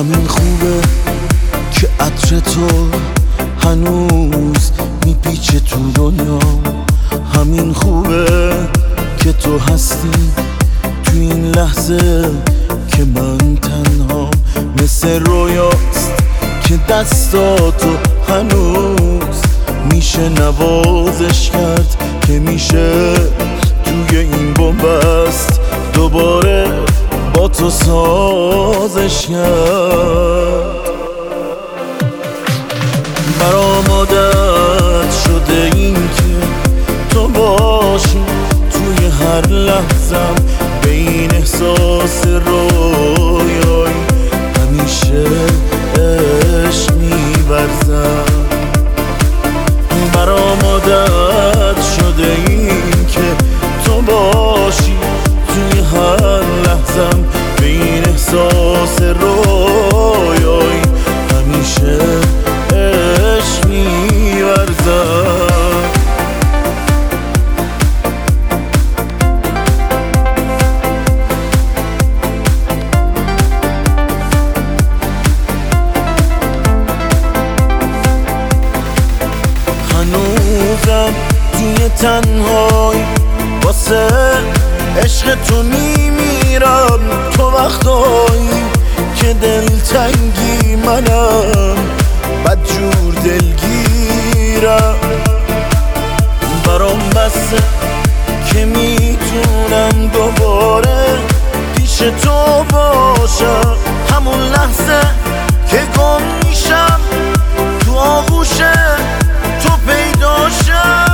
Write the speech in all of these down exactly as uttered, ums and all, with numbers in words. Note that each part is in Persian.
همین خوبه که عطر تو هنوز میپیچه تو دنیا. همین خوبه که تو هستی تو این لحظه که من تنها. مثل رویاست که دستاتو هنوز میشه نوازش کرد، که میشه توی این بنبست دوباره با تو سازش کرد. برام عادت شده این که تو باشی توی هر لحظم، به این احساس رویایی همیشه عشق می‌ورزم. برام عادت شده این که تو باشی توی هر لحظم، به این احساس رویایی همیشه عشق می‌ورزم. هنوزم توی تنهایی واسه عشق تو میمیرم. تو وقتایی که دلتنگی منم بدجور دلگیرم. برام بسه که میتونم دوباره پیش تو باشم، همون لحظه که گم میشم تو آغوش تو پیدا شم.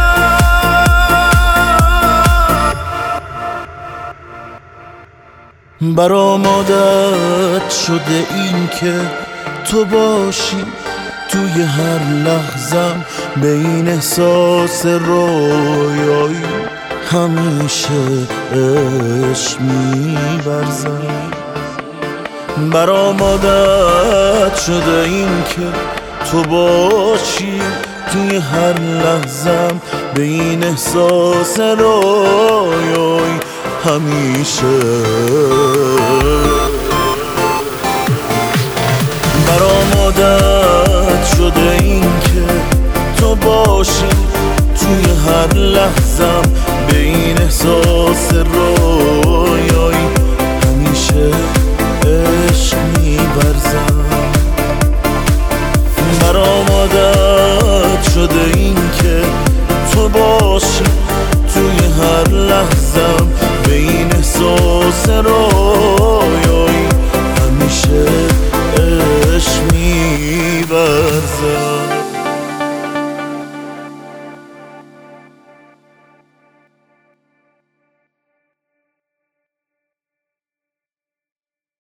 برام عادت شده این که تو باشی توی هر لحظم، به این احساس رویایی همیشه عشق می‌ورزم. برام عادت شده این که تو باشی توی هر لحظم، به این احساس رویایی همیشه. برام عادت شده این که تو باشی توی هر لحظم، به این احساس رویایی همیشه عشق می‌ورزم. برام عادت شده این که تو باشی توی هر لحظم، به این احساس رو